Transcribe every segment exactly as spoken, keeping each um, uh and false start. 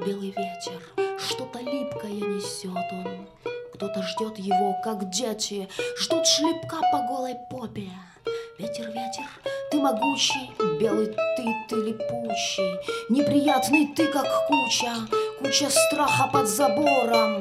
белый ветер, что-то липкое несет он. Кто-то ждет его, как дети ждут шлепка по голой попе. Ветер, ветер, ты могучий, белый ты, ты липучий, неприятный ты, как куча, куча страха под забором.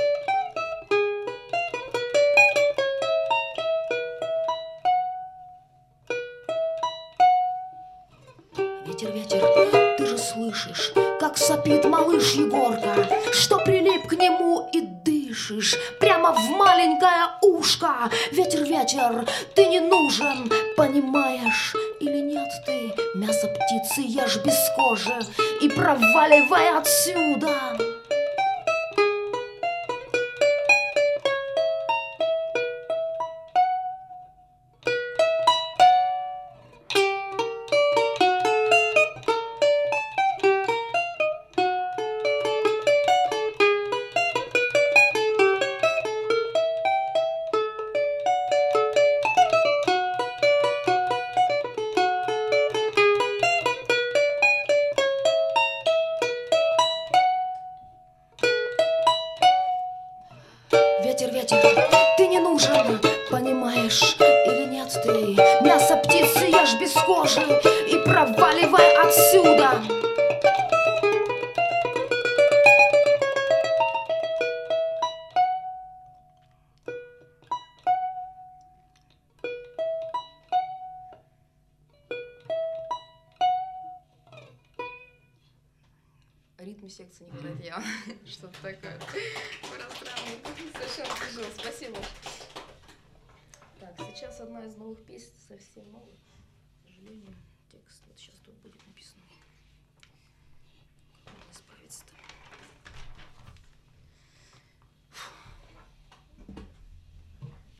Ветер, ветер, ты же слышишь, как сопит малыш Егорка, что прилип к нему и дышишь прямо в маленькое ушко. Ветер, ветер, ты не нужен, понимаешь или нет ты? Мясо птицы ешь без кожи и проваливай отсюда. Ветер, ветер, ты не нужен, понимаешь или нет ты? Мясо птицы ешь без кожи и проваливай отсюда. Ритм секции не хватает, я что-то такое пространное, совершенно тяжело, спасибо. Так, сейчас одна из новых песен, совсем новых, к сожалению, текст вот сейчас тут будет написан.